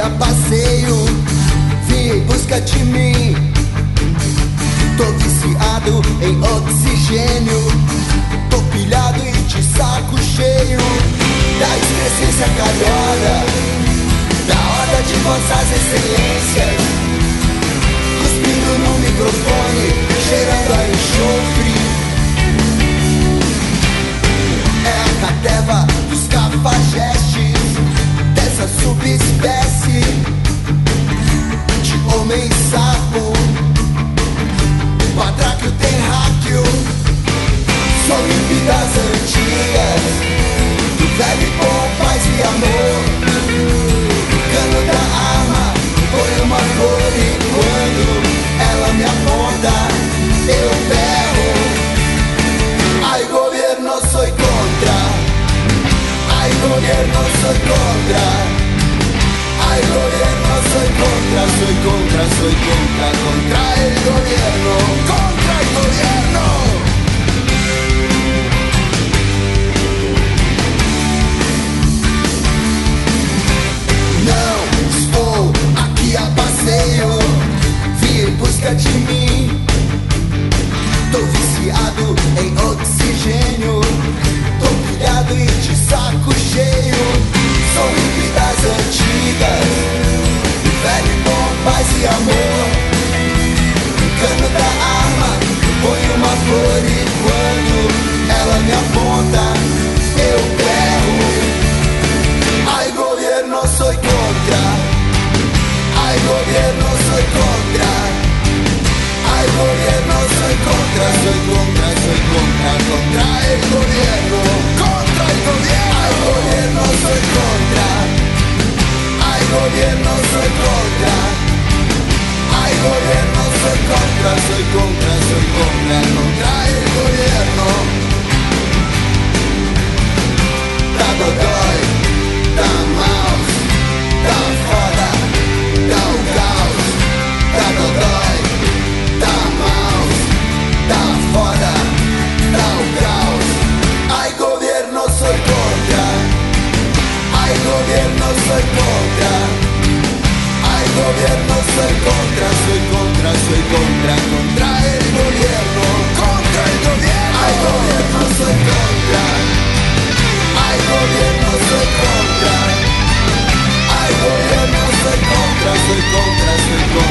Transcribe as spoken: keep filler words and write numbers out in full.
a passeio, vim em busca de mim. Tô viciado em oxigênio, tô pilhado e de saco cheio da excrescência calhora, da horda de vossas excelências, cuspindo no microfone, cheirando a enxofre. É a cateva dos cafajestes, dessa subespécie de homem-sapo, patráquio terráqueo. Sou hippie das antigas, do velho bom paz e amor. Cano da arma, põe uma flor e quando ela me aponta, eu berro. Ai governo, sou contra. Ai governo, sou contra. Ai governo, sou contra, sou contra, sou contra, contra el gobierno, contra el gobierno. Não estou aqui a passeio, vim em busca de mim. Tô viciado em oxigênio, tô pilhado e de saco cheio. Sou hippie das antigas, velho bom paz e amor. Cano da arma, põe uma flor e quando ela me aponta, eu berro. Ai governo, sou contra. Ai governo, sou contra. Ai governo, sou contra, sou contra, sou contra, contra el gobierno, contra el gobierno. Ai gobierno, sou contra. Ai gobierno, sou contra. Ai gobierno, sou contra, sou contra, sou contra, contra el gobierno. Tá dodói, tá mal, tá foda, tá o caos, tá dodói, tá mal, tá foda, tá o caos. Ai governo, sou contra. Ai governo, sou contra. Ai governo, sou contra, sou contra, sou contra, contra el gobierno, contra el gobierno. Ai governo, sou contra. Ai governo, sou contra. Ai governo, sou contra, sou contra, sou contra.